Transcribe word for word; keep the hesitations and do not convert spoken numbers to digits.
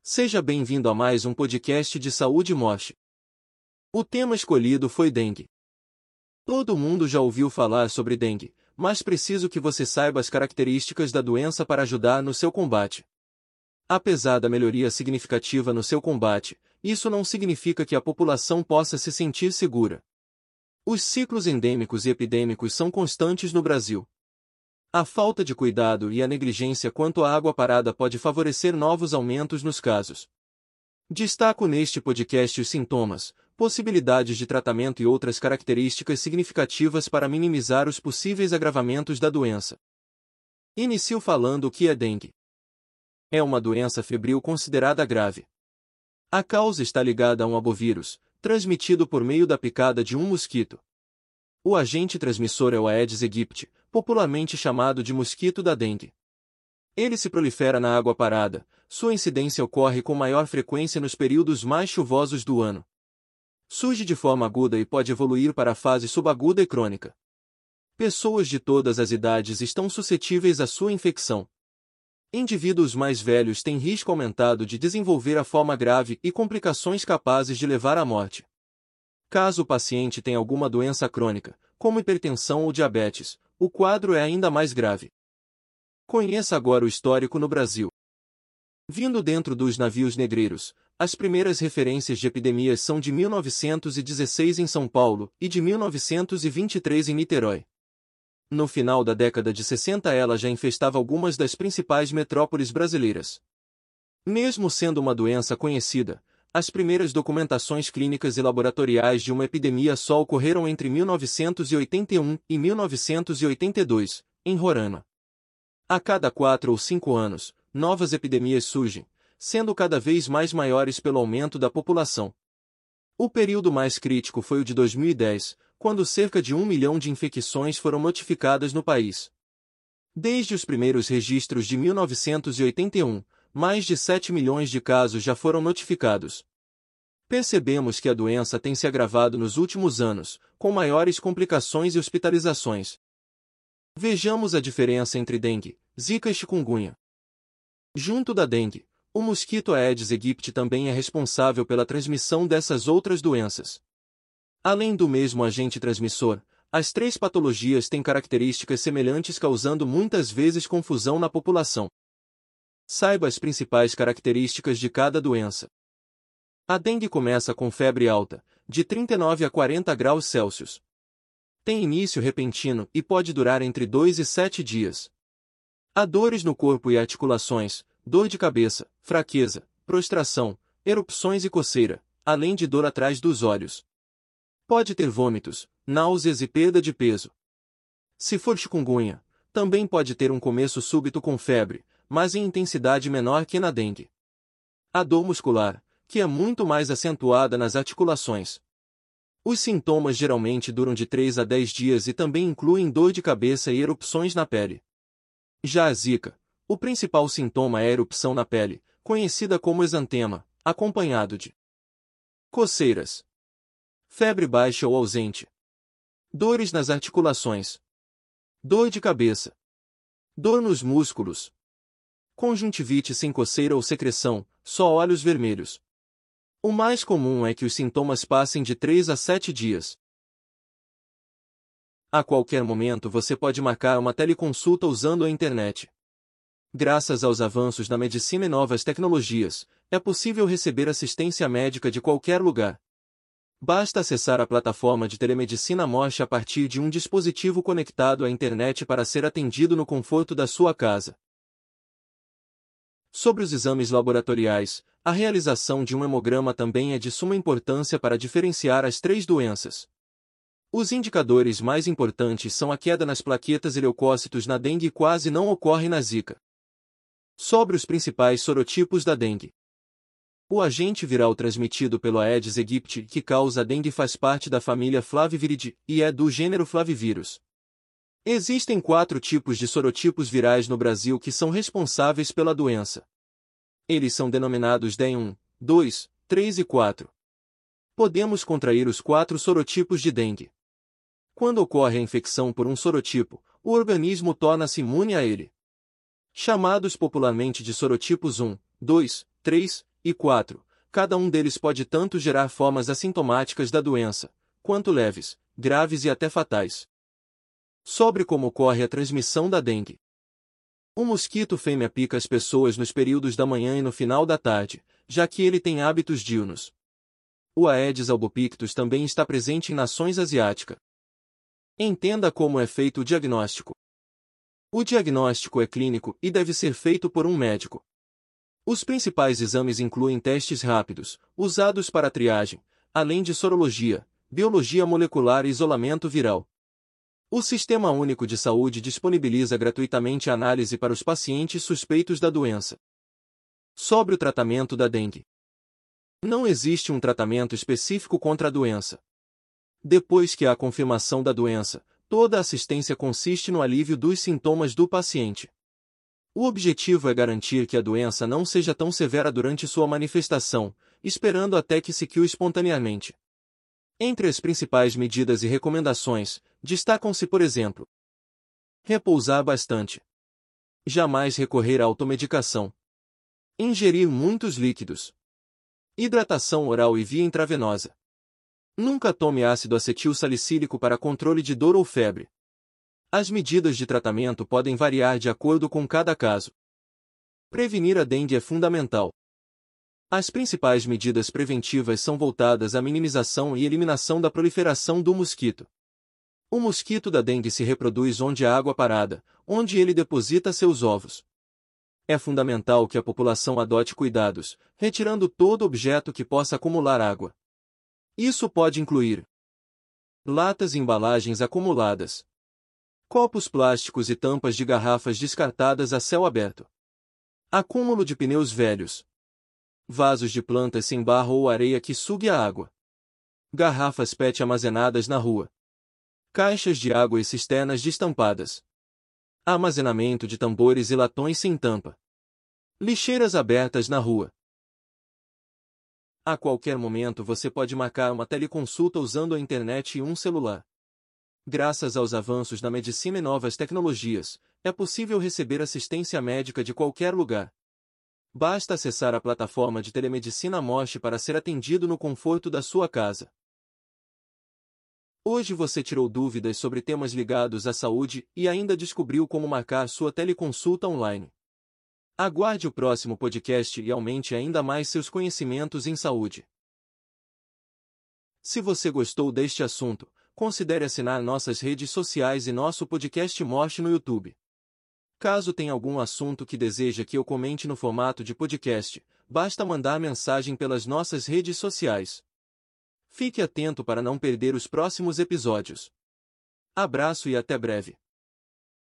Seja bem-vindo a mais um podcast de saúde e morte. O tema escolhido foi dengue. Todo mundo já ouviu falar sobre dengue, mas preciso que você saiba as características da doença para ajudar no seu combate. Apesar da melhoria significativa no seu combate, isso não significa que a população possa se sentir segura. Os ciclos endêmicos e epidêmicos são constantes no Brasil. A falta de cuidado e a negligência quanto à água parada pode favorecer novos aumentos nos casos. Destaco neste podcast os sintomas, possibilidades de tratamento e outras características significativas para minimizar os possíveis agravamentos da doença. Inicio falando o que é dengue. É uma doença febril considerada grave. A causa está ligada a um abovírus, transmitido por meio da picada de um mosquito. O agente transmissor é o Aedes aegypti, popularmente chamado de mosquito da dengue. Ele se prolifera na água parada, sua incidência ocorre com maior frequência nos períodos mais chuvosos do ano. Surge de forma aguda e pode evoluir para a fase subaguda e crônica. Pessoas de todas as idades estão suscetíveis à sua infecção. Indivíduos mais velhos têm risco aumentado de desenvolver a forma grave e complicações capazes de levar à morte. Caso o paciente tenha alguma doença crônica, como hipertensão ou diabetes, o quadro é ainda mais grave. Conheça agora o histórico no Brasil. Vindo dentro dos navios negreiros, as primeiras referências de epidemias são de mil novecentos e dezesseis em São Paulo e de mil novecentos e vinte e três em Niterói. No final da década de sessenta ela já infestava algumas das principais metrópoles brasileiras. Mesmo sendo uma doença conhecida, as primeiras documentações clínicas e laboratoriais de uma epidemia só ocorreram entre mil novecentos e oitenta e um e mil novecentos e oitenta e dois, em Roraima. A cada quatro ou cinco anos, novas epidemias surgem, sendo cada vez mais maiores pelo aumento da população. O período mais crítico foi o de dois mil e dez, quando cerca de um milhão de infecções foram notificadas no país. Desde os primeiros registros de mil novecentos e oitenta e um, mais de sete milhões de casos já foram notificados. Percebemos que a doença tem se agravado nos últimos anos, com maiores complicações e hospitalizações. Vejamos a diferença entre dengue, zika e chikungunya. Junto da dengue, o mosquito Aedes aegypti também é responsável pela transmissão dessas outras doenças. Além do mesmo agente transmissor, as três patologias têm características semelhantes, causando muitas vezes confusão na população. Saiba as principais características de cada doença. A dengue começa com febre alta, de trinta e nove a quarenta graus Celsius. Tem início repentino e pode durar entre dois e sete dias. Há dores no corpo e articulações, dor de cabeça, fraqueza, prostração, erupções e coceira, além de dor atrás dos olhos. Pode ter vômitos, náuseas e perda de peso. Se for chikungunya, também pode ter um começo súbito com febre, mas em intensidade menor que na dengue. A dor muscular, que é muito mais acentuada nas articulações. Os sintomas geralmente duram de três a dez dias e também incluem dor de cabeça e erupções na pele. Já a zika, o principal sintoma é a erupção na pele, conhecida como exantema, acompanhado de coceiras, febre baixa ou ausente, dores nas articulações, dor de cabeça, dor nos músculos, conjuntivite sem coceira ou secreção, só olhos vermelhos. O mais comum é que os sintomas passem de três a sete dias. A qualquer momento você pode marcar uma teleconsulta usando a internet. Graças aos avanços na medicina e novas tecnologias, é possível receber assistência médica de qualquer lugar. Basta acessar a plataforma de telemedicina Morte a partir de um dispositivo conectado à internet para ser atendido no conforto da sua casa. Sobre os exames laboratoriais, a realização de um hemograma também é de suma importância para diferenciar as três doenças. Os indicadores mais importantes são a queda nas plaquetas e leucócitos na dengue e quase não ocorre na zika. Sobre os principais sorotipos da dengue. O agente viral transmitido pelo Aedes aegypti que causa a dengue faz parte da família Flaviviridae e é do gênero Flavivírus. Existem quatro tipos de sorotipos virais no Brasil que são responsáveis pela doença. Eles são denominados D E um, dois, três e quatro. Podemos contrair os quatro sorotipos de dengue. Quando ocorre a infecção por um sorotipo, o organismo torna-se imune a ele. Chamados popularmente de sorotipos um, dois, três e quatro. Cada um deles pode tanto gerar formas assintomáticas da doença, quanto leves, graves e até fatais. Sobre como ocorre a transmissão da dengue. O mosquito fêmea pica as pessoas nos períodos da manhã e no final da tarde, já que ele tem hábitos diurnos. O Aedes albopictus também está presente em nações asiáticas. Entenda como é feito o diagnóstico. O diagnóstico é clínico e deve ser feito por um médico. Os principais exames incluem testes rápidos, usados para triagem, além de sorologia, biologia molecular e isolamento viral. O Sistema Único de Saúde disponibiliza gratuitamente a análise para os pacientes suspeitos da doença. Sobre o tratamento da dengue. Não existe um tratamento específico contra a doença. Depois que há a confirmação da doença, toda a assistência consiste no alívio dos sintomas do paciente. O objetivo é garantir que a doença não seja tão severa durante sua manifestação, esperando até que se cure espontaneamente. Entre as principais medidas e recomendações, destacam-se, por exemplo, repousar bastante. Jamais recorrer à automedicação. Ingerir muitos líquidos. Hidratação oral e via intravenosa. Nunca tome ácido acetil salicílico para controle de dor ou febre. As medidas de tratamento podem variar de acordo com cada caso. Prevenir a dengue é fundamental. As principais medidas preventivas são voltadas à minimização e eliminação da proliferação do mosquito. O mosquito da dengue se reproduz onde há água parada, onde ele deposita seus ovos. É fundamental que a população adote cuidados, retirando todo objeto que possa acumular água. Isso pode incluir latas e embalagens acumuladas, copos plásticos e tampas de garrafas descartadas a céu aberto, acúmulo de pneus velhos, vasos de plantas sem barro ou areia que sugue a água, garrafas P E T armazenadas na rua, caixas de água e cisternas destampadas, armazenamento de tambores e latões sem tampa, lixeiras abertas na rua. A qualquer momento você pode marcar uma teleconsulta usando a internet e um celular. Graças aos avanços na medicina e novas tecnologias, é possível receber assistência médica de qualquer lugar. Basta acessar a plataforma de telemedicina Mosh para ser atendido no conforto da sua casa. Hoje você tirou dúvidas sobre temas ligados à saúde e ainda descobriu como marcar sua teleconsulta online. Aguarde o próximo podcast e aumente ainda mais seus conhecimentos em saúde. Se você gostou deste assunto, considere assinar nossas redes sociais e nosso podcast Mosh no YouTube. Caso tenha algum assunto que deseja que eu comente no formato de podcast, basta mandar mensagem pelas nossas redes sociais. Fique atento para não perder os próximos episódios. Abraço e até breve.